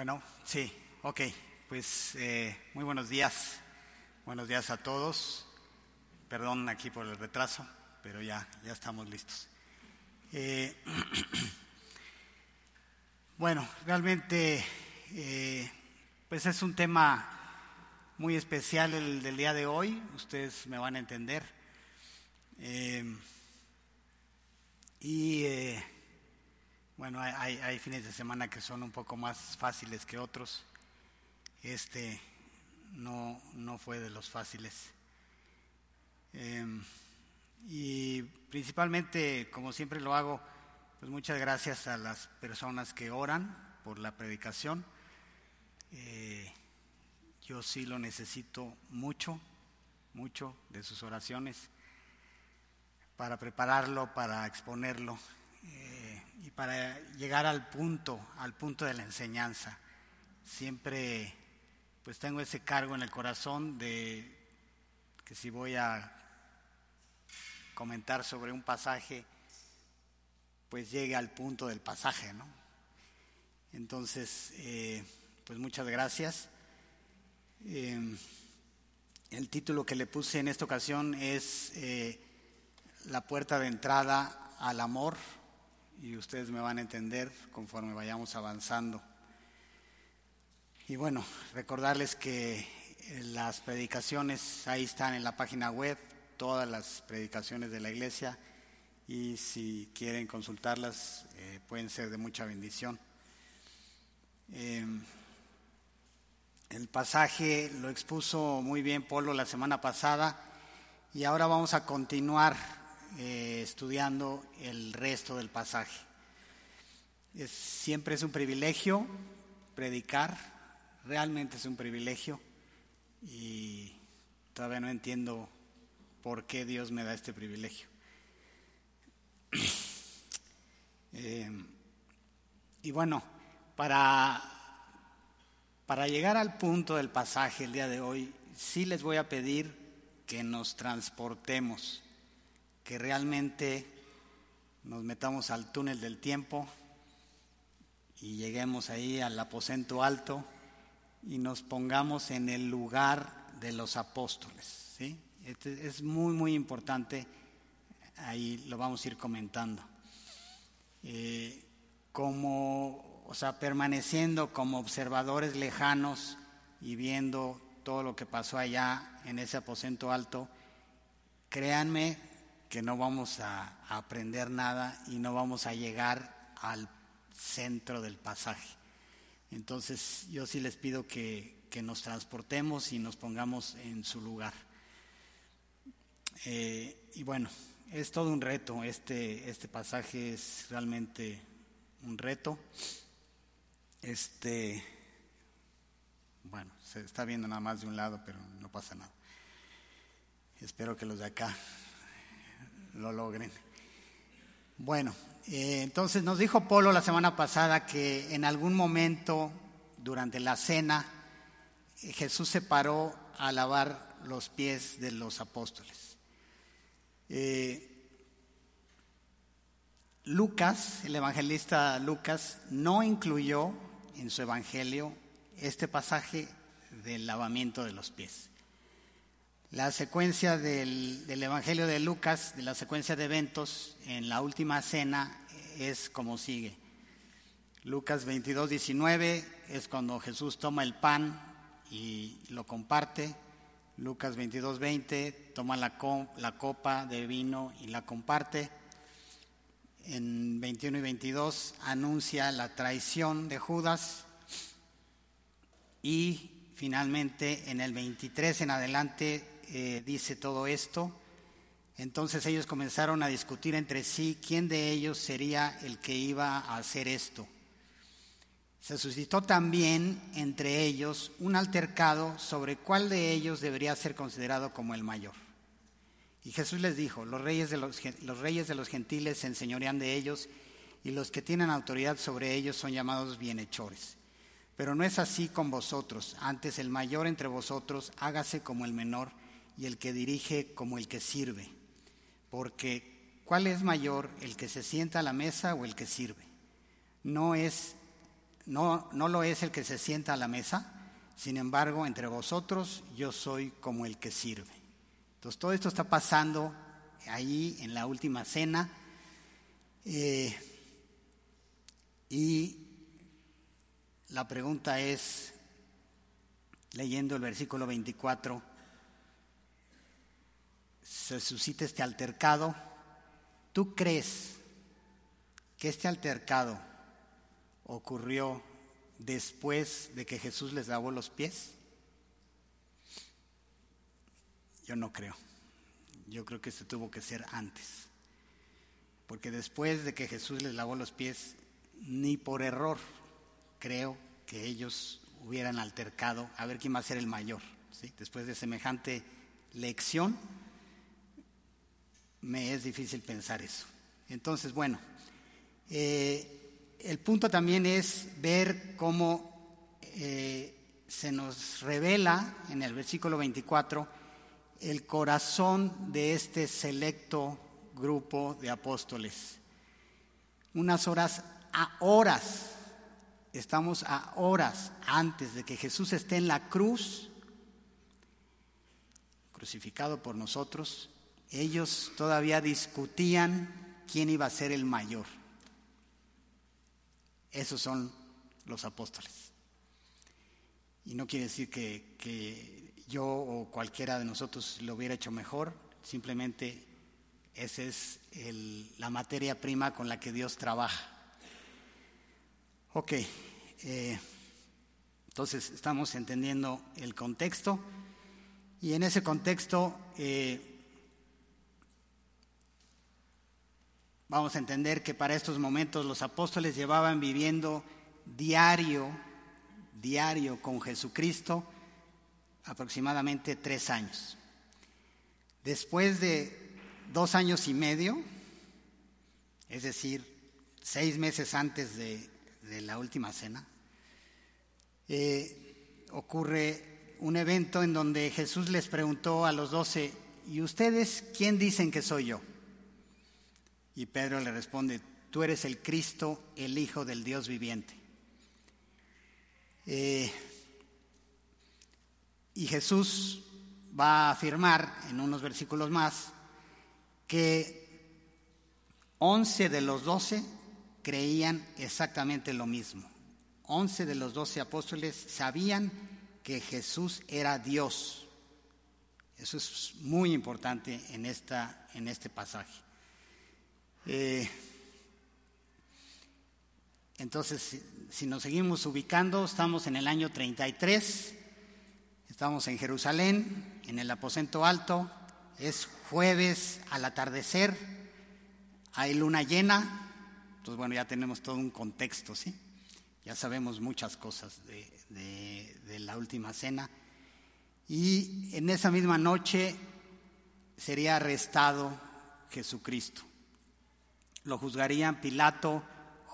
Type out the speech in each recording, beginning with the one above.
Bueno, sí, ok. Pues muy buenos días. Buenos días a todos. Perdón aquí por el retraso, pero ya estamos listos. Bueno, realmente pues es un tema muy especial el del día de hoy. Ustedes me van a entender. Bueno, hay fines de semana que son un poco más fáciles que otros. No fue de los fáciles. Y principalmente, como siempre lo hago, pues muchas gracias a las personas que oran por la predicación. Yo sí lo necesito mucho de sus oraciones para prepararlo, para exponerlo y para llegar al punto de la enseñanza. Siempre pues tengo ese cargo en el corazón de que si voy a comentar sobre un pasaje, pues llegue al punto del pasaje, ¿no? Entonces, pues muchas gracias. El título que le puse en esta ocasión es La puerta de entrada al amor, y ustedes me van a entender conforme vayamos avanzando. Y bueno, recordarles que las predicaciones ahí están en la página web, todas las predicaciones de la iglesia, y si quieren consultarlas pueden ser de mucha bendición. El pasaje lo expuso muy bien Polo la semana pasada, y ahora vamos a continuar estudiando el resto del pasaje. Siempre es un privilegio predicar, realmente es un privilegio, y todavía no entiendo por qué Dios me da este privilegio. Y bueno, para llegar al punto del pasaje el día de hoy, sí les voy a pedir que nos transportemos, que realmente nos metamos al túnel del tiempo y lleguemos ahí al aposento alto y nos pongamos en el lugar de los apóstoles, ¿sí? Es muy importante, ahí lo vamos a ir comentando. Permaneciendo como observadores lejanos y viendo todo lo que pasó allá en ese aposento alto, créanme que no vamos a aprender nada y no vamos a llegar al centro del pasaje. Entonces yo sí les pido que nos transportemos y nos pongamos en su lugar. Y bueno, es todo un reto, este pasaje es realmente un reto. Bueno, se está viendo nada más de un lado, pero no pasa nada. Espero que los de acá lo logren. Bueno, entonces nos dijo Polo la semana pasada que en algún momento durante la cena Jesús se paró a lavar los pies de los apóstoles. Lucas, el evangelista Lucas, no incluyó en su evangelio este pasaje del lavamiento de los pies. La secuencia del evangelio de Lucas, de la secuencia de eventos en la última cena, es como sigue. Lucas 22:19 es cuando Jesús toma el pan y lo comparte. Lucas 22:20 toma la copa de vino y la comparte. En 21 y 22 anuncia la traición de Judas, y finalmente en el 23 en adelante dice todo esto. Entonces ellos comenzaron a discutir entre sí quién de ellos sería el que iba a hacer esto. Se suscitó también entre ellos un altercado sobre cuál de ellos debería ser considerado como el mayor. Y Jesús les dijo: los reyes de los gentiles se enseñorean de ellos, y los que tienen autoridad sobre ellos son llamados bienhechores. Pero no es así con vosotros. Antes el mayor entre vosotros hágase como el menor, y el que dirige como el que sirve. Porque ¿cuál es mayor, el que se sienta a la mesa o el que sirve? ¿No es no lo es el que se sienta a la mesa, sin embargo, entre vosotros yo soy como el que sirve. Entonces, todo esto está pasando ahí en la última cena. Y la pregunta es, leyendo el versículo 24, se suscita este altercado. ¿Tú crees que este altercado ocurrió después de que Jesús les lavó los pies? Yo no creo. Yo creo que esto tuvo que ser antes. Porque después de que Jesús les lavó los pies, ni por error creo que ellos hubieran altercado a ver quién va a ser el mayor, ¿sí? Después de semejante lección, me es difícil pensar eso. Entonces, bueno, el punto también es ver cómo se nos revela en el versículo 24 el corazón de este selecto grupo de apóstoles. Estamos a horas antes de que Jesús esté en la cruz, crucificado por nosotros. Ellos todavía discutían quién iba a ser el mayor. Esos son los apóstoles. Y no quiere decir que yo o cualquiera de nosotros lo hubiera hecho mejor, simplemente esa es la materia prima con la que Dios trabaja. Ok, entonces estamos entendiendo el contexto, y en ese contexto vamos a entender que para estos momentos los apóstoles llevaban viviendo diario con Jesucristo aproximadamente 3 años. Después de 2 años y medio, es decir, 6 meses antes de la última cena, ocurre un evento en donde Jesús les preguntó a los 12, ¿y ustedes quién dicen que soy yo? Y Pedro le responde, tú eres el Cristo, el Hijo del Dios viviente. Y Jesús va a afirmar en unos versículos más que 11 de los 12 creían exactamente lo mismo. 11 de los 12 apóstoles sabían que Jesús era Dios. Eso es muy importante en este pasaje. Entonces, si nos seguimos ubicando, estamos en el año 33, estamos en Jerusalén, en el aposento alto, es jueves al atardecer, hay luna llena. Entonces, bueno, ya tenemos todo un contexto, ¿sí? Ya sabemos muchas cosas de la última cena. Y en esa misma noche sería arrestado Jesucristo. Lo juzgarían Pilato,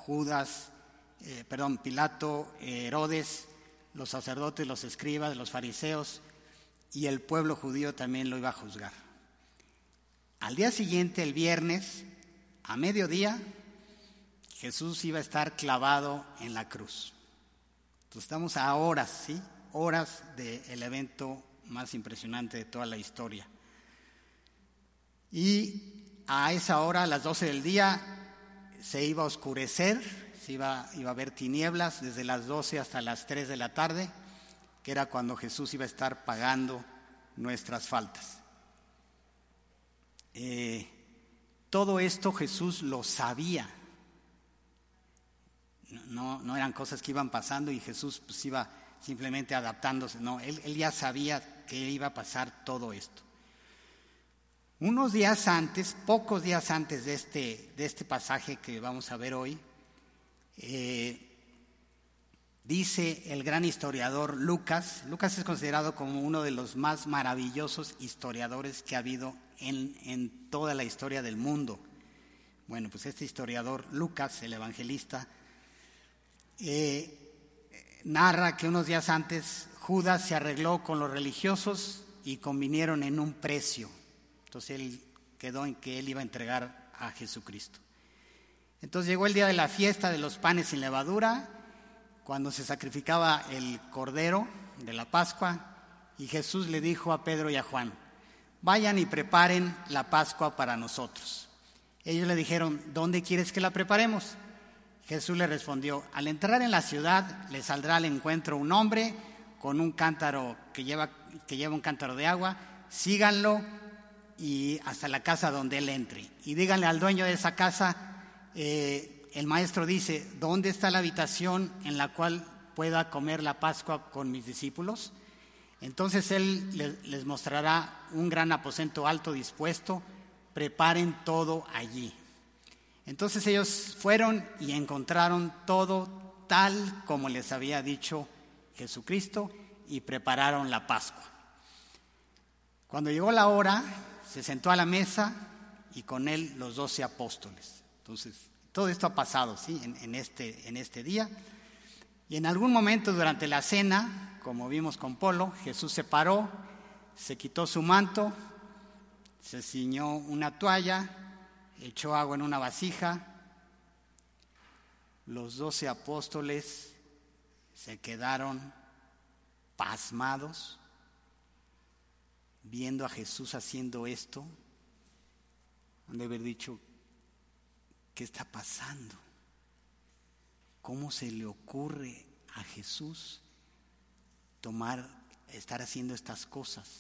Herodes, los sacerdotes, los escribas, los fariseos, y el pueblo judío también lo iba a juzgar. Al día siguiente, el viernes, a mediodía, Jesús iba a estar clavado en la cruz. Entonces estamos a horas, ¿sí? Horas del evento más impresionante de toda la historia. Y a esa hora, a las 12 del día, se iba a oscurecer, iba a haber tinieblas desde las 12 hasta las 3 de la tarde, que era cuando Jesús iba a estar pagando nuestras faltas. Todo esto Jesús lo sabía. No eran cosas que iban pasando y Jesús pues iba simplemente adaptándose. No, él ya sabía que iba a pasar todo esto. Unos días antes, pocos días antes de este pasaje que vamos a ver hoy, dice el gran historiador Lucas es considerado como uno de los más maravillosos historiadores que ha habido en toda la historia del mundo. Bueno, pues este historiador Lucas, el evangelista, narra que unos días antes Judas se arregló con los religiosos y convinieron en un precio. Entonces él quedó en que él iba a entregar a Jesucristo. Entonces llegó el día de la fiesta de los panes sin levadura, cuando se sacrificaba el cordero de la Pascua, y Jesús le dijo a Pedro y a Juan: vayan y preparen la Pascua para nosotros. Ellos le dijeron: ¿dónde quieres que la preparemos? Jesús le respondió: al entrar en la ciudad le saldrá al encuentro un hombre con un cántaro que lleva un cántaro de agua. Síganlo y hasta la casa donde él entre. Y díganle al dueño de esa casa: el maestro dice, ¿dónde está la habitación en la cual pueda comer la Pascua con mis discípulos? Entonces él les mostrará un gran aposento alto dispuesto. Preparen todo allí. Entonces ellos fueron y encontraron todo tal como les había dicho Jesucristo y prepararon la Pascua. Cuando llegó la hora, se sentó a la mesa y con él los 12 apóstoles. Entonces, todo esto ha pasado, ¿sí? en este día. Y en algún momento durante la cena, como vimos con Polo, Jesús se paró, se quitó su manto, se ciñó una toalla, echó agua en una vasija. Los 12 apóstoles se quedaron pasmados viendo a Jesús haciendo esto. Han de haber dicho: ¿qué está pasando? ¿Cómo se le ocurre a Jesús estar haciendo estas cosas?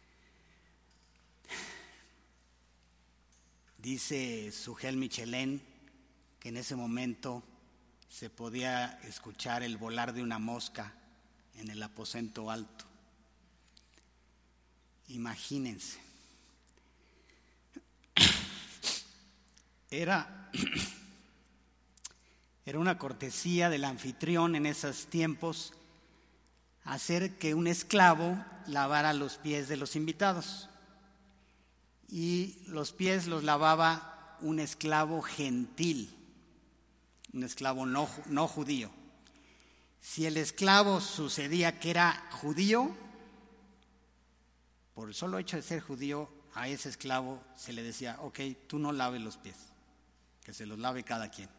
Dice Sugel Michelén que en ese momento se podía escuchar el volar de una mosca en el aposento alto. Imagínense. Era una cortesía del anfitrión en esos tiempos hacer que un esclavo lavara los pies de los invitados. Y los pies los lavaba un esclavo gentil, un esclavo no judío. Si el esclavo sucedía que era judío, por el solo hecho de ser judío, a ese esclavo se le decía: ok, tú no laves los pies, que se los lave cada quien.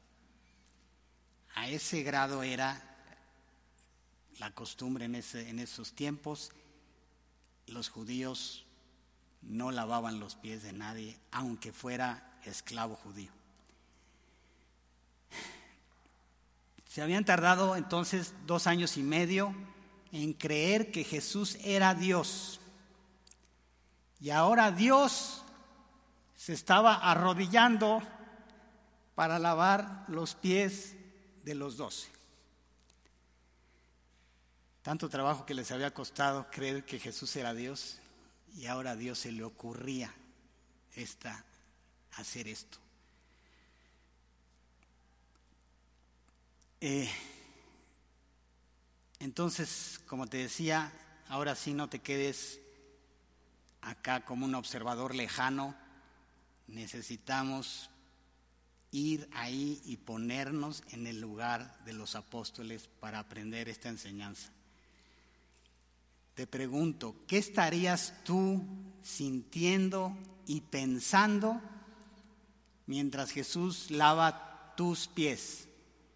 A ese grado era la costumbre en esos tiempos. Los judíos no lavaban los pies de nadie, aunque fuera esclavo judío. Se habían tardado entonces 2 años y medio en creer que Jesús era Dios. Y ahora Dios se estaba arrodillando para lavar los pies de los 12. Tanto trabajo que les había costado creer que Jesús era Dios, y ahora a Dios se le ocurría hacer esto. Entonces, como te decía, ahora sí no te quedes acá como un observador lejano. Necesitamos ir ahí y ponernos en el lugar de los apóstoles para aprender esta enseñanza. Te pregunto, ¿qué estarías tú sintiendo y pensando mientras Jesús lava tus pies?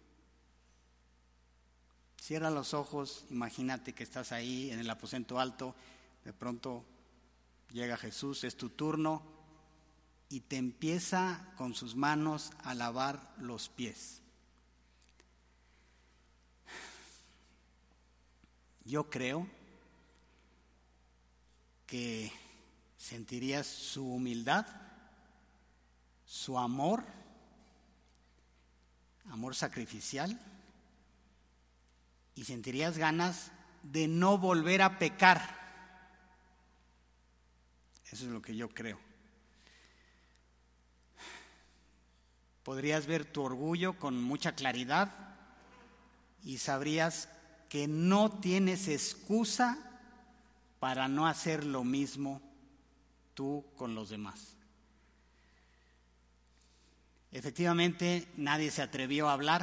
Cierra los ojos, imagínate que estás ahí en el aposento alto, de pronto llega Jesús, es tu turno, y te empieza con sus manos a lavar los pies. Yo creo que sentirías su humildad, su amor sacrificial, y sentirías ganas de no volver a pecar. Eso es lo que yo creo. Podrías ver tu orgullo con mucha claridad y sabrías que no tienes excusa para no hacer lo mismo tú con los demás. Efectivamente, nadie se atrevió a hablar.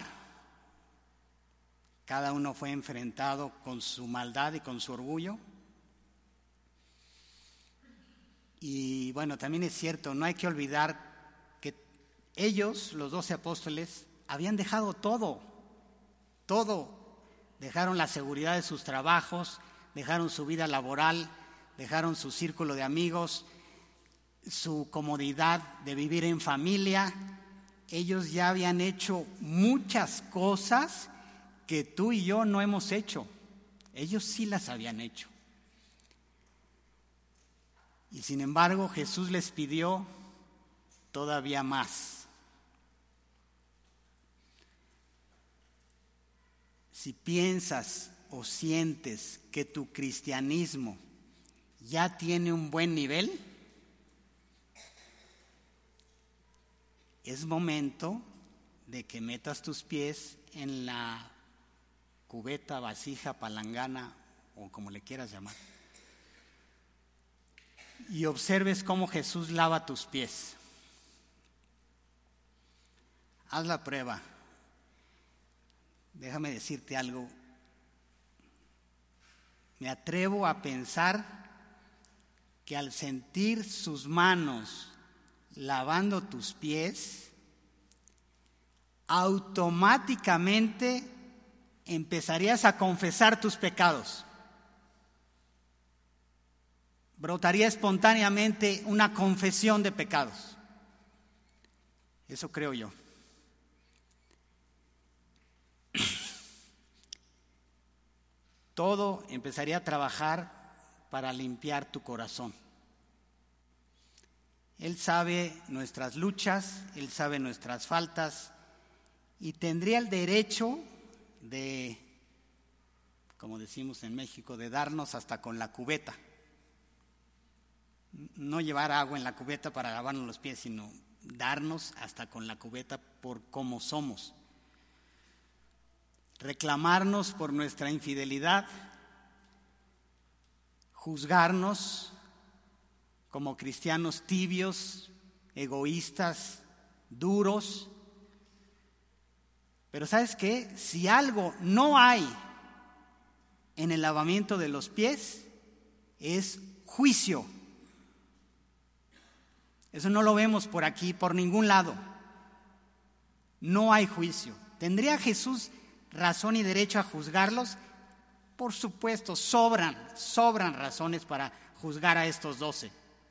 Cada uno fue enfrentado con su maldad y con su orgullo. Y bueno, también es cierto, no hay que olvidar que ellos, los 12 apóstoles, habían dejado todo dejaron la seguridad de sus trabajos, dejaron su vida laboral, dejaron su círculo de amigos, su comodidad de vivir en familia. Ellos ya habían hecho muchas cosas que tú y yo no hemos hecho. Ellos sí las habían hecho. Y sin embargo, Jesús les pidió todavía más. Si piensas o sientes que tu cristianismo ya tiene un buen nivel, es momento de que metas tus pies en la cubeta, vasija, palangana o como le quieras llamar, y observes cómo Jesús lava tus pies. Haz la prueba. Déjame decirte algo. Me atrevo a pensar que al sentir sus manos lavando tus pies, automáticamente empezarías a confesar tus pecados. Brotaría espontáneamente una confesión de pecados. Eso creo yo. Todo empezaría a trabajar para limpiar tu corazón. Él sabe nuestras luchas, Él sabe nuestras faltas y tendría el derecho de, como decimos en México, de darnos hasta con la cubeta. No llevar agua en la cubeta para lavarnos los pies, sino darnos hasta con la cubeta por cómo somos. Reclamarnos por nuestra infidelidad, juzgarnos como cristianos tibios, egoístas, duros. Pero ¿sabes qué? Si algo no hay en el lavamiento de los pies, es juicio. Eso no lo vemos por aquí, por ningún lado. No hay juicio. ¿Tendría Jesús razón y derecho a juzgarlos? Por supuesto, sobran razones para juzgar a estos 12.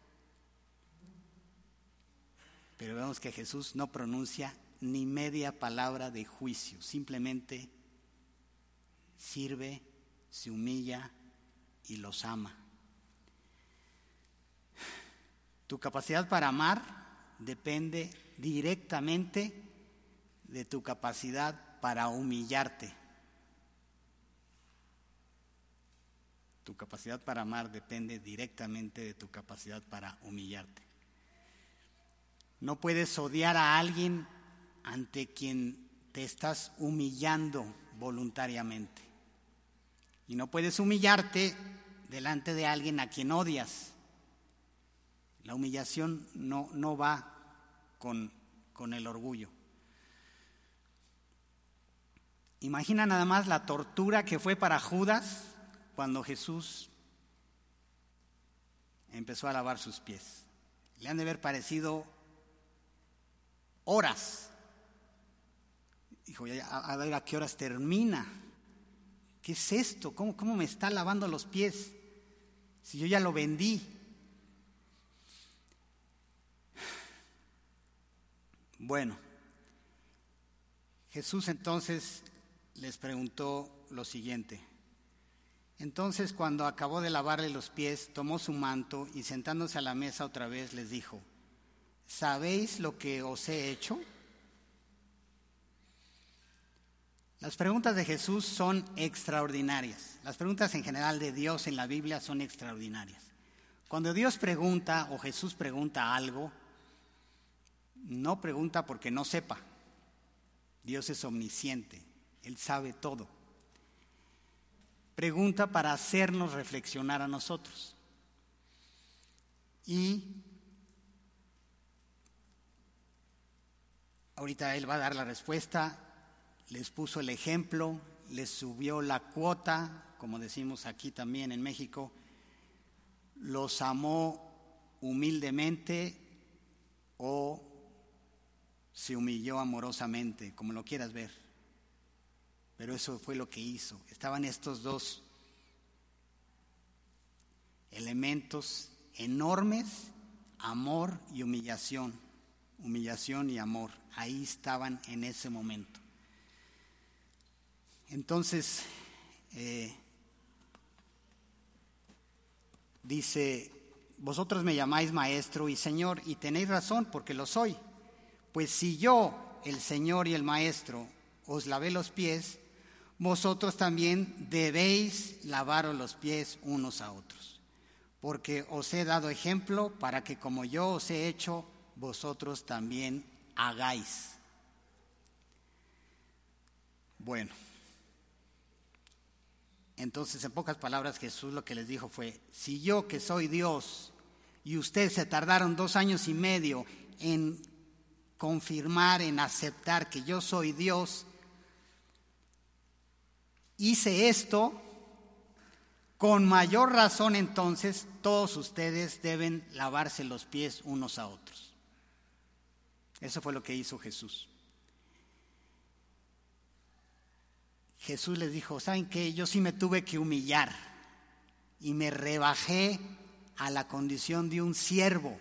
Pero vemos que Jesús no pronuncia ni media palabra de juicio, simplemente sirve, se humilla y los ama. Tu capacidad para amar depende directamente de tu capacidad para humillarte. Tu capacidad para amar depende directamente de tu capacidad para humillarte. No puedes odiar a alguien ante quien te estás humillando voluntariamente. Y no puedes humillarte delante de alguien a quien odias. La humillación no va con el orgullo. Imagina nada más la tortura que fue para Judas cuando Jesús empezó a lavar sus pies. Le han de haber parecido horas. Dijo, a ver a qué horas termina. ¿Qué es esto? ¿Cómo me está lavando los pies? Si yo ya lo vendí. Bueno, Jesús entonces les preguntó lo siguiente. Entonces, cuando acabó de lavarle los pies, tomó su manto y sentándose a la mesa otra vez les dijo: ¿sabéis lo que os he hecho? Las preguntas de Jesús son extraordinarias. Las preguntas en general de Dios en la Biblia son extraordinarias. Cuando Dios pregunta o Jesús pregunta algo, no pregunta porque no sepa. Dios es omnisciente, Él sabe todo. Pregunta para hacernos reflexionar a nosotros. Y ahorita Él va a dar la respuesta. Les puso el ejemplo, les subió la cuota, como decimos aquí también en México. Los amó humildemente o se humilló amorosamente, como lo quieras ver. Pero eso fue lo que hizo. Estaban estos dos elementos enormes, amor y humillación. Humillación y amor. Ahí estaban en ese momento. Entonces, dice, vosotros me llamáis maestro y señor, y tenéis razón porque lo soy. Pues si yo, el Señor y el maestro, os lavé los pies, vosotros también debéis lavaros los pies unos a otros. Porque os he dado ejemplo para que como yo os he hecho, vosotros también hagáis. Bueno, entonces en pocas palabras Jesús lo que les dijo fue, si yo que soy Dios y ustedes se tardaron 2 años y medio en confirmar, en aceptar que yo soy Dios, hice esto, con mayor razón entonces todos ustedes deben lavarse los pies unos a otros. Eso fue lo que hizo Jesús. Jesús les dijo, ¿saben qué? Yo sí me tuve que humillar y me rebajé a la condición de un siervo.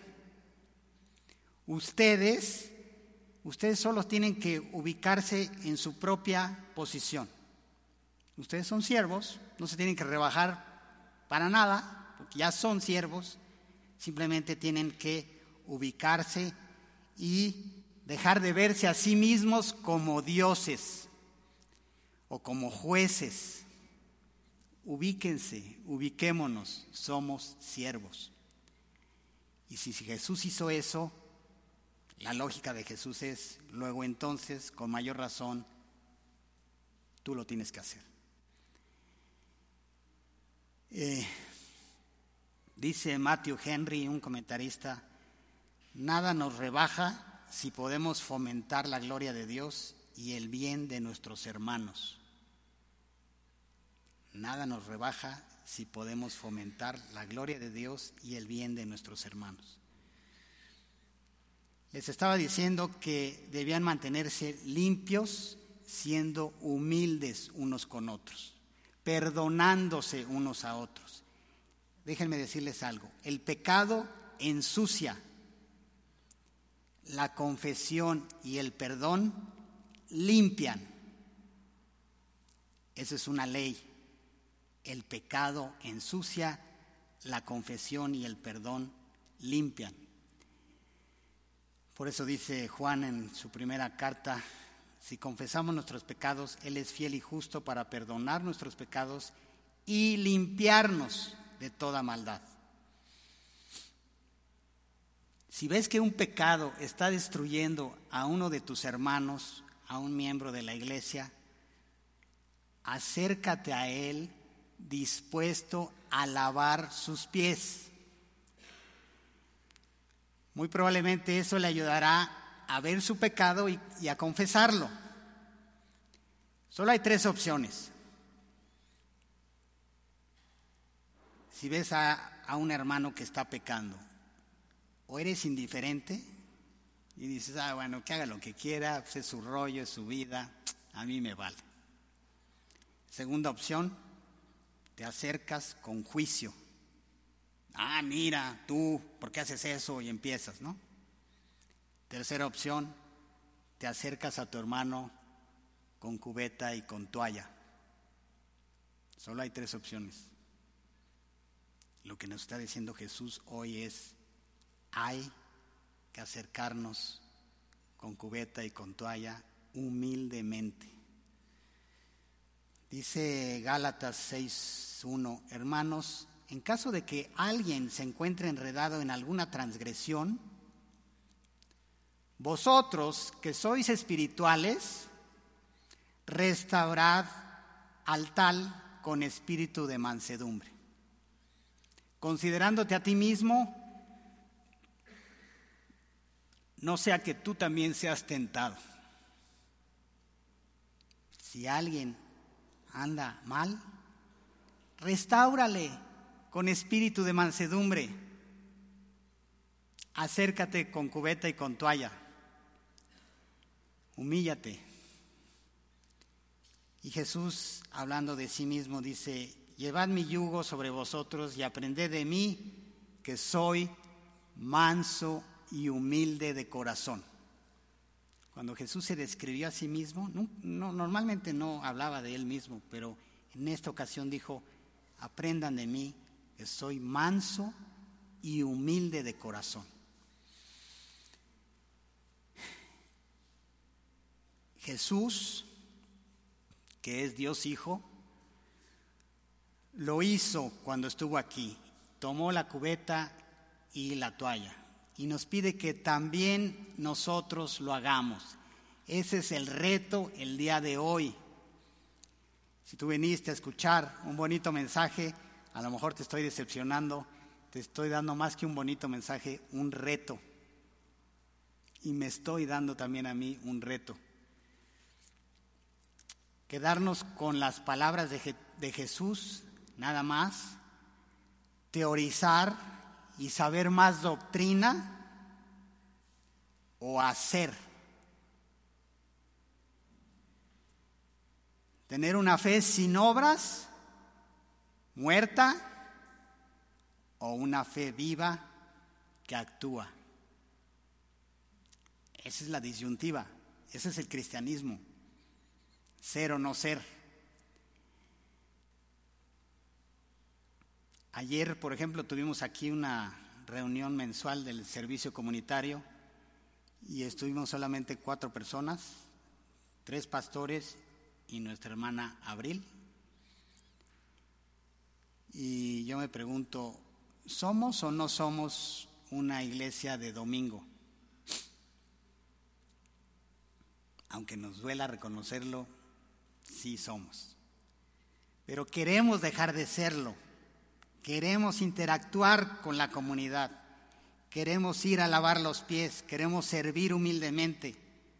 Ustedes solo tienen que ubicarse en su propia posición. Ustedes son siervos, no se tienen que rebajar para nada, porque ya son siervos, simplemente tienen que ubicarse y dejar de verse a sí mismos como dioses o como jueces. Ubíquense, ubiquémonos, somos siervos. Y si Jesús hizo eso, la lógica de Jesús es, luego entonces, con mayor razón, tú lo tienes que hacer. Dice Matthew Henry, un comentarista, nada nos rebaja si podemos fomentar la gloria de Dios y el bien de nuestros hermanos. Nada nos rebaja si podemos fomentar la gloria de Dios y el bien de nuestros hermanos. Les estaba diciendo que debían mantenerse limpios, siendo humildes unos con otros, perdonándose unos a otros. Déjenme decirles algo, el pecado ensucia. La confesión y el perdón limpian. Esa es una ley. El pecado ensucia, la confesión y el perdón limpian. Por eso dice Juan en su primera carta, si confesamos nuestros pecados, Él es fiel y justo para perdonar nuestros pecados y limpiarnos de toda maldad. Si ves que un pecado está destruyendo a uno de tus hermanos, a un miembro de la iglesia, acércate a él dispuesto a lavar sus pies. Muy probablemente eso le ayudará a ver su pecado y a confesarlo. Solo hay 3 opciones. Si ves a un hermano que está pecando, o eres indiferente y dices, bueno, que haga lo que quiera, pues es su rollo, es su vida, a mí me vale. Segunda opción, te acercas con juicio. Mira, tú, ¿por qué haces eso? Y empiezas, ¿no? Tercera opción, te acercas a tu hermano con cubeta y con toalla. Solo hay 3 opciones. Lo que nos está diciendo Jesús hoy es, hay que acercarnos con cubeta y con toalla humildemente. Dice Gálatas 6:1, hermanos, en caso de que alguien se encuentre enredado en alguna transgresión, vosotros que sois espirituales, restaurad al tal con espíritu de mansedumbre, considerándote a ti mismo, no sea que tú también seas tentado. Si alguien anda mal, restáurale con espíritu de mansedumbre. Acércate con cubeta y con toalla. Humíllate. Y Jesús, hablando de sí mismo, dice: llevad mi yugo sobre vosotros y aprended de mí, que soy manso y humilde de corazón. Cuando Jesús se describió a sí mismo, normalmente no hablaba de él mismo, pero en esta ocasión dijo: aprendan de mí, que soy manso y humilde de corazón. Jesús, que es Dios Hijo, lo hizo cuando estuvo aquí. Tomó la cubeta y la toalla y nos pide que también nosotros lo hagamos. Ese es el reto el día de hoy. Si tú viniste a escuchar un bonito mensaje, a lo mejor te estoy decepcionando, te estoy dando más que un bonito mensaje, un reto. Y me estoy dando también a mí un reto. Quedarnos con las palabras de Jesús, nada más, teorizar y saber más doctrina, o hacer. Tener una fe sin obras, muerta, o una fe viva que actúa. Esa es la disyuntiva, ese es el cristianismo. Ser o no ser. Ayer, por ejemplo, tuvimos aquí una reunión mensual del servicio comunitario y estuvimos solamente 4 personas, 3 pastores y nuestra hermana Abril. Y yo me pregunto, ¿somos o no somos una iglesia de domingo? Aunque nos duela reconocerlo, sí somos. Pero queremos dejar de serlo. Queremos interactuar con la comunidad. Queremos ir a lavar los pies. Queremos servir humildemente.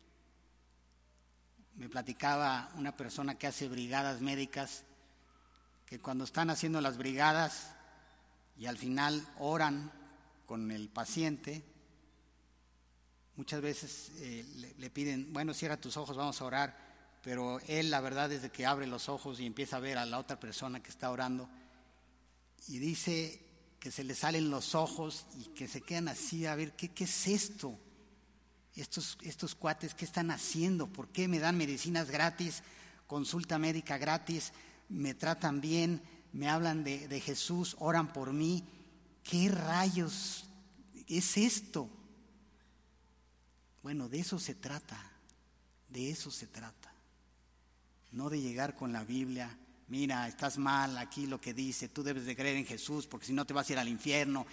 Me platicaba una persona que hace brigadas médicas, que cuando están haciendo las brigadas y al final oran con el paciente, muchas veces le piden: bueno, cierra tus ojos, vamos a orar. Pero él, la verdad, es de que abre los ojos y empieza a ver a la otra persona que está orando y dice que se le salen los ojos y que se quedan así a ver qué es esto. Estos cuates, ¿qué están haciendo? ¿Por qué me dan medicinas gratis, consulta médica gratis, me tratan bien, me hablan de Jesús, oran por mí? ¿Qué rayos es esto? Bueno, de eso se trata, de eso se trata. No de llegar con la Biblia: mira, estás mal, aquí lo que dice, tú debes de creer en Jesús porque si no te vas a ir al infierno.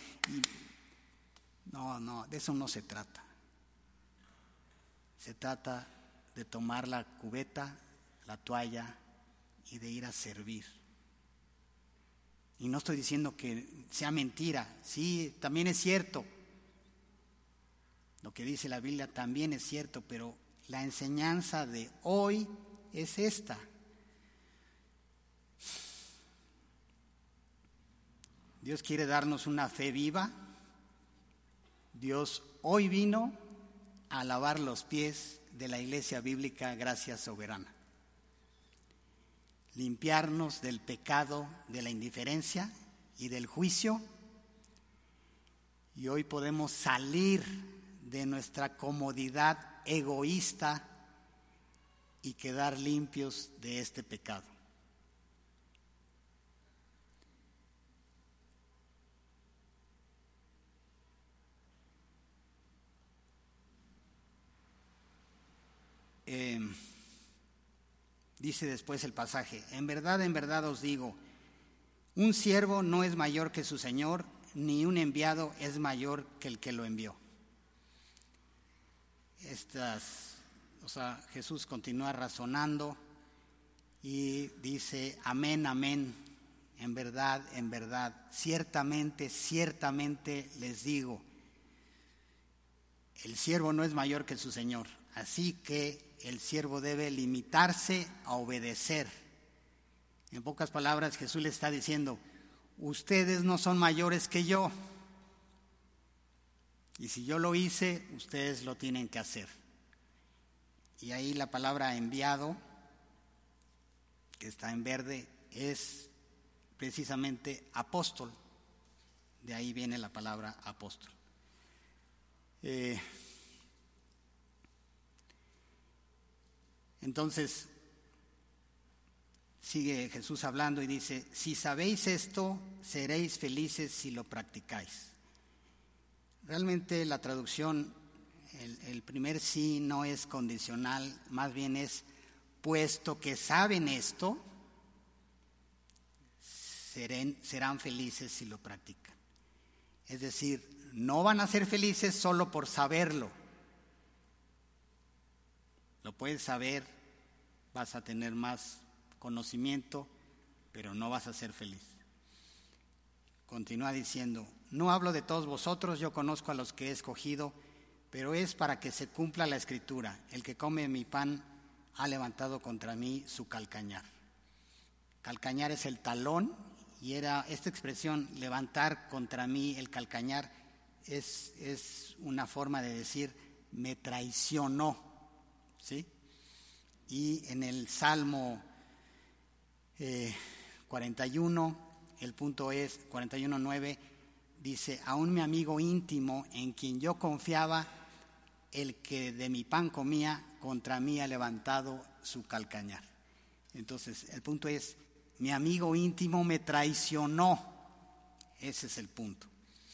No, de eso no se trata. Se trata de tomar la cubeta, la toalla y de ir a servir. Y no estoy diciendo que sea mentira, sí, también es cierto. Lo que dice la Biblia también es cierto, pero la enseñanza de hoy es esta. Dios quiere darnos una fe viva. Dios hoy vino a lavar los pies de la Iglesia Bíblica Gracia Soberana. Limpiarnos del pecado, de la indiferencia y del juicio. Y hoy podemos salir de nuestra comodidad egoísta y quedar limpios de este pecado. Dice después el pasaje: en verdad os digo, un siervo no es mayor que su señor, ni un enviado es mayor que el que lo envió. Jesús continúa razonando y dice: amén, amén, en verdad, ciertamente les digo, el siervo no es mayor que su señor, así que el siervo debe limitarse a obedecer. En pocas palabras, Jesús le está diciendo: ustedes no son mayores que yo, y si yo lo hice, ustedes lo tienen que hacer. Y ahí la palabra enviado que está en verde, es precisamente apóstol. De ahí viene la palabra apóstol. Entonces, sigue Jesús hablando y dice: si sabéis esto, seréis felices si lo practicáis. Realmente la traducción, el primer sí no es condicional, más bien es: puesto que saben esto, serán felices si lo practican. Es decir, no van a ser felices solo por saberlo. Lo puedes saber, vas a tener más conocimiento, pero no vas a ser feliz. Continúa diciendo: no hablo de todos vosotros, yo conozco a los que he escogido, pero es para que se cumpla la escritura: el que come mi pan ha levantado contra mí su calcañar. Calcañar es el talón, y era esta expresión, levantar contra mí el calcañar, es una forma de decir: me traicionó, ¿sí? Y en el Salmo 41, el punto es 41:9, dice: aún mi amigo íntimo, en quien yo confiaba, el que de mi pan comía, contra mí ha levantado su calcañar. Entonces, el punto es: mi amigo íntimo me traicionó. Ese es el punto.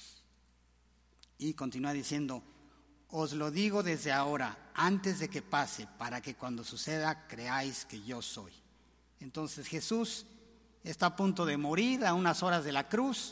Y continúa diciendo: os lo digo desde ahora, antes de que pase, para que cuando suceda creáis que yo soy. Entonces Jesús está a punto de morir, a unas horas de la cruz,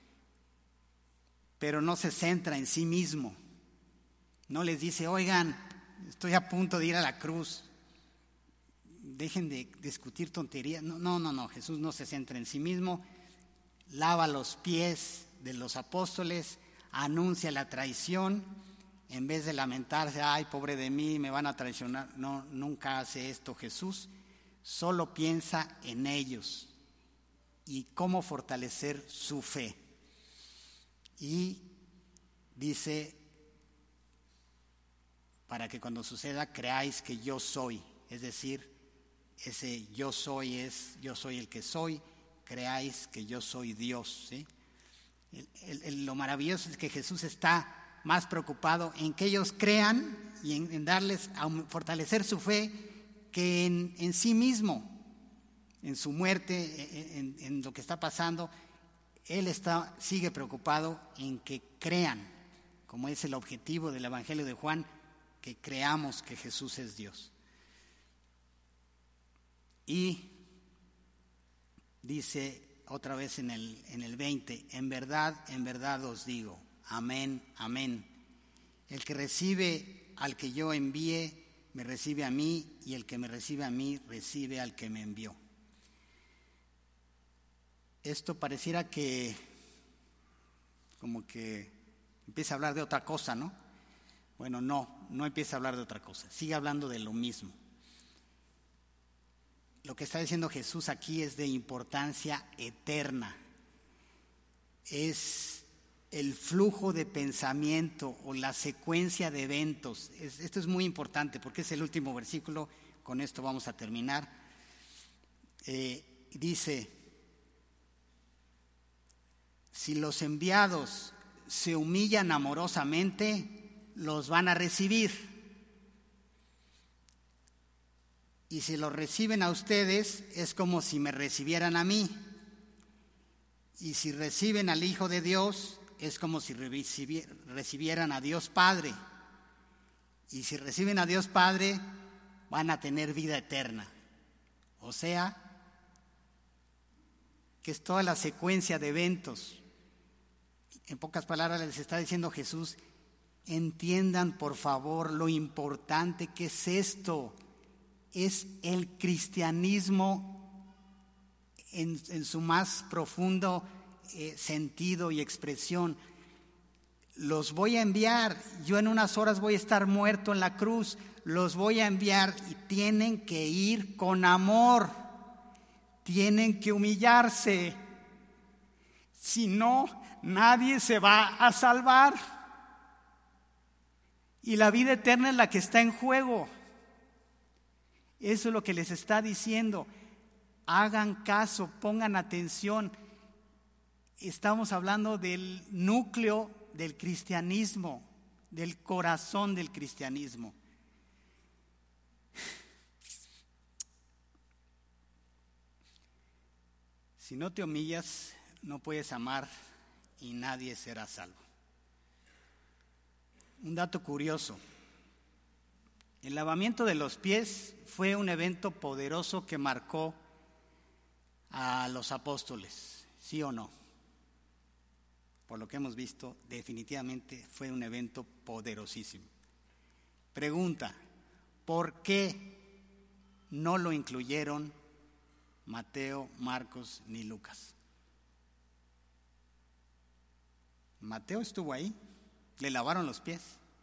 pero no se centra en sí mismo. No les dice: oigan, estoy a punto de ir a la cruz, dejen de discutir tonterías. No, Jesús no se centra en sí mismo, lava los pies de los apóstoles, anuncia la traición. En vez de lamentarse: ay, pobre de mí, me van a traicionar. No, nunca hace esto Jesús. Solo piensa en ellos y cómo fortalecer su fe. Y dice: para que cuando suceda creáis que yo soy. Es decir, ese yo soy es: yo soy el que soy, creáis que yo soy Dios, ¿sí? Lo maravilloso es que Jesús está más preocupado en que ellos crean y en darles a fortalecer su fe que en sí mismo, en su muerte, en lo que está pasando. Él sigue preocupado en que crean, como es el objetivo del Evangelio de Juan, que creamos que Jesús es Dios. Y dice otra vez en el 20: en verdad os digo, amén, amén. El que recibe al que yo envíe, me recibe a mí, y el que me recibe a mí, recibe al que me envió. Esto pareciera que como que empieza a hablar de otra cosa, ¿no? Bueno, no empieza a hablar de otra cosa, sigue hablando de lo mismo. Lo que está diciendo Jesús aquí es de importancia eterna. Es el flujo de pensamiento o la secuencia de eventos. Esto es muy importante porque es el último versículo. Con esto vamos a terminar. Dice: si los enviados se humillan amorosamente, los van a recibir. Y si los reciben a ustedes, es como si me recibieran a mí. Y si reciben al Hijo de Dios, es como si recibieran a Dios Padre. Y si reciben a Dios Padre, van a tener vida eterna. O sea, que es toda la secuencia de eventos. En pocas palabras les está diciendo Jesús: entiendan por favor lo importante que es esto. Es el cristianismo en su más profundo sentido y expresión. Los voy a enviar, yo en unas horas voy a estar muerto en la cruz, los voy a enviar y tienen que ir con amor, tienen que humillarse, si no, nadie se va a salvar. Y la vida eterna es la que está en juego. Eso es lo que les está diciendo. Hagan caso, pongan atención. Estamos hablando del núcleo del cristianismo, del corazón del cristianismo. Si no te humillas, no puedes amar y nadie será salvo. Un dato curioso: el lavamiento de los pies fue un evento poderoso que marcó a los apóstoles, ¿sí o no? Por lo que hemos visto, definitivamente fue un evento poderosísimo. Pregunta: ¿por qué no lo incluyeron Mateo, Marcos ni Lucas? Mateo estuvo ahí, le lavaron los pies.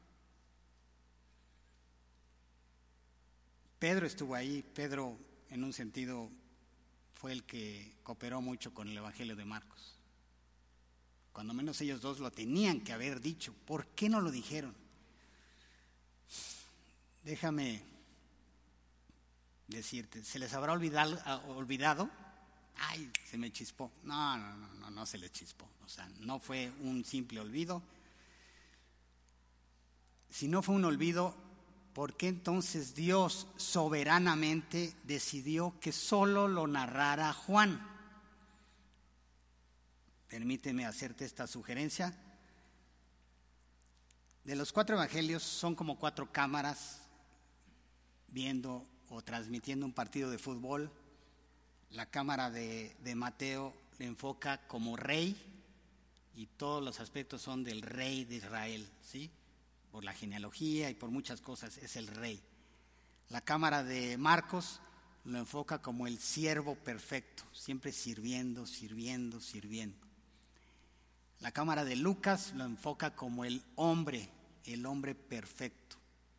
Pedro estuvo ahí. Pedro, en un sentido, fue el que cooperó mucho con el Evangelio de Marcos. Cuando menos ellos dos lo tenían que haber dicho. ¿Por qué no lo dijeron? Déjame decirte, ¿se les habrá olvidado? Ay, se me chispó. No se les chispó. O sea, no fue un simple olvido. Si no fue un olvido, ¿por qué entonces Dios soberanamente decidió que solo lo narrara Juan? Permíteme hacerte esta sugerencia. De los 4 evangelios son como 4 cámaras viendo o transmitiendo un partido de fútbol. La cámara de Mateo le enfoca como rey y todos los aspectos son del rey de Israel, ¿sí? Por la genealogía y por muchas cosas es el rey. La cámara de Marcos lo enfoca como el siervo perfecto, siempre sirviendo. La cámara de Lucas lo enfoca como el hombre perfecto.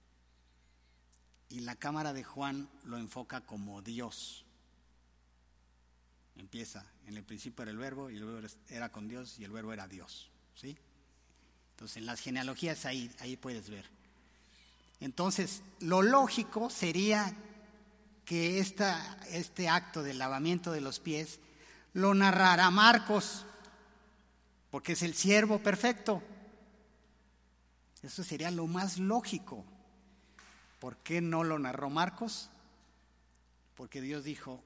Y la cámara de Juan lo enfoca como Dios. Empieza, en el principio era el verbo, y el verbo era con Dios, y el verbo era Dios, ¿sí? Entonces, en las genealogías ahí puedes ver. Entonces, lo lógico sería que este acto del lavamiento de los pies lo narrara Marcos, porque es el siervo perfecto. Eso sería lo más lógico. ¿Por qué no lo narró Marcos? Porque Dios dijo: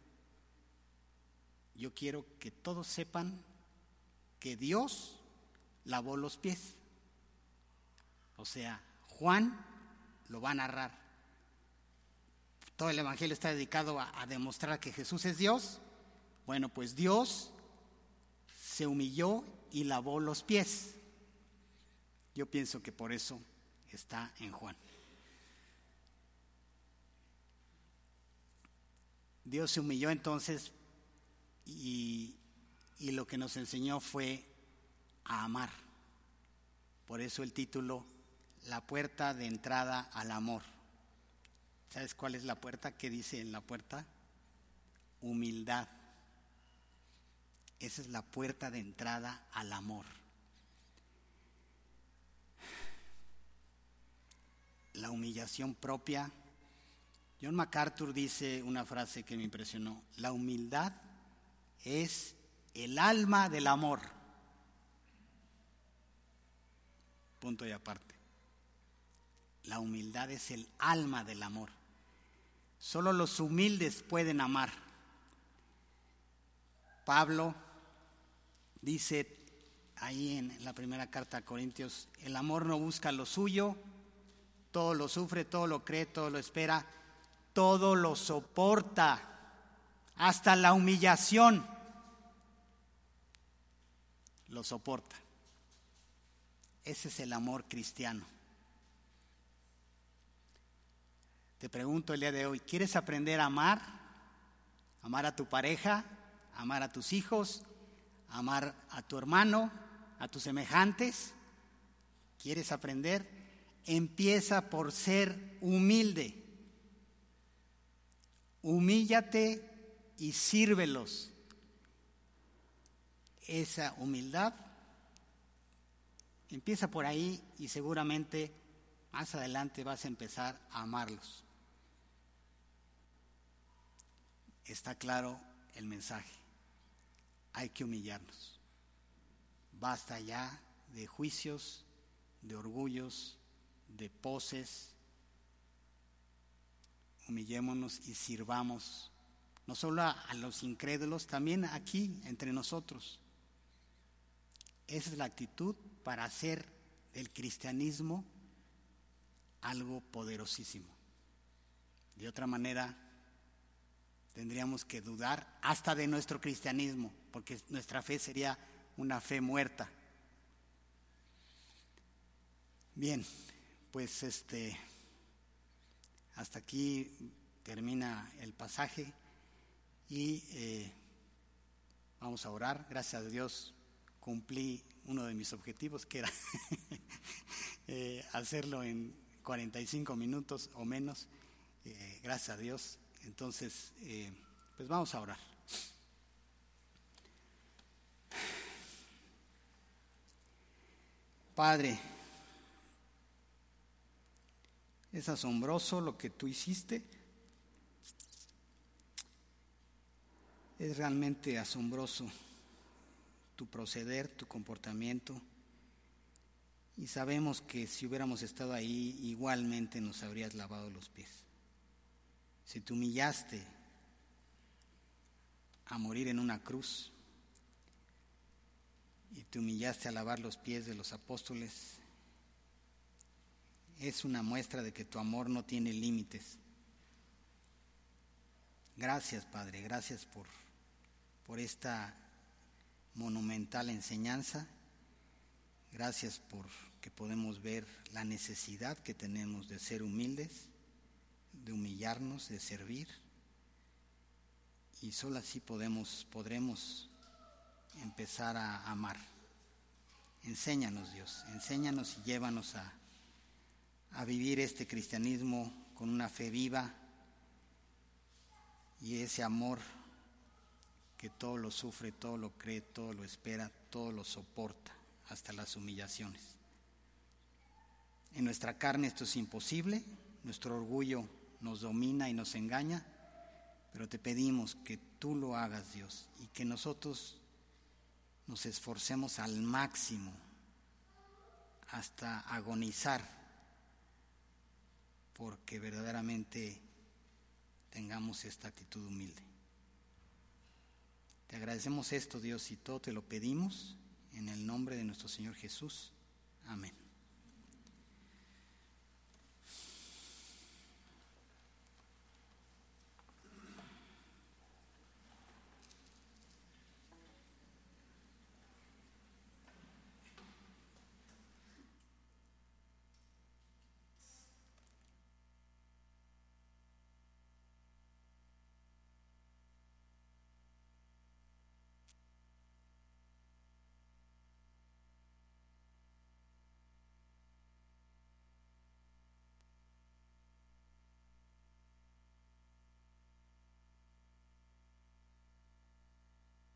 yo quiero que todos sepan que Dios lavó los pies. O sea, Juan lo va a narrar. Todo el evangelio está dedicado a demostrar que Jesús es Dios. Bueno, pues Dios se humilló y lavó los pies. Yo pienso que por eso está en Juan. Dios se humilló entonces y lo que nos enseñó fue a amar. Por eso el título, La puerta de entrada al amor. ¿Sabes cuál es la puerta? ¿Qué dice en la puerta? Humildad. Esa es la puerta de entrada al amor. La humillación propia. John MacArthur dice una frase que me impresionó: la humildad es el alma del amor. Punto y aparte. La humildad es el alma del amor. Solo los humildes pueden amar. Pablo dice ahí en la primera carta a Corintios: el amor no busca lo suyo, todo lo sufre, todo lo cree, todo lo espera, todo lo soporta, hasta la humillación lo soporta. Ese es el amor cristiano. Te pregunto el día de hoy, ¿quieres aprender a amar? Amar a tu pareja, amar a tus hijos, amar a tu hermano, a tus semejantes. ¿Quieres aprender? Empieza por ser humilde. Humíllate y sírvelos. Esa humildad empieza por ahí y seguramente más adelante vas a empezar a amarlos. Está claro el mensaje. Hay que humillarnos. Basta ya de juicios, de orgullos, de poses. Humillémonos y sirvamos, no solo a los incrédulos, también aquí entre nosotros. Esa es la actitud para hacer del cristianismo algo poderosísimo. De otra manera, tendríamos que dudar hasta de nuestro cristianismo, porque nuestra fe sería una fe muerta. Bien, pues hasta aquí termina el pasaje y vamos a orar. Gracias a Dios cumplí uno de mis objetivos, que era hacerlo en 45 minutos o menos. Gracias a Dios. Entonces, pues vamos a orar. Padre, es asombroso lo que tú hiciste. Es realmente asombroso tu proceder, tu comportamiento. Y sabemos que si hubiéramos estado ahí, igualmente nos habrías lavado los pies. Si te humillaste a morir en una cruz y te humillaste a lavar los pies de los apóstoles, es una muestra de que tu amor no tiene límites. Gracias, Padre, gracias por esta monumental enseñanza. Gracias por que podemos ver la necesidad que tenemos de ser humildes, de humillarnos, de servir. Y solo así podremos empezar a amar. Enséñanos, Dios, enséñanos y llévanos a vivir este cristianismo con una fe viva y ese amor que todo lo sufre, todo lo cree, todo lo espera, todo lo soporta, hasta las humillaciones. En nuestra carne esto es imposible, nuestro orgullo nos domina y nos engaña, pero te pedimos que tú lo hagas, Dios, y que nosotros nos esforcemos al máximo hasta agonizar, porque verdaderamente tengamos esta actitud humilde. Te agradecemos esto, Dios, y todo te lo pedimos en el nombre de nuestro Señor Jesús. Amén.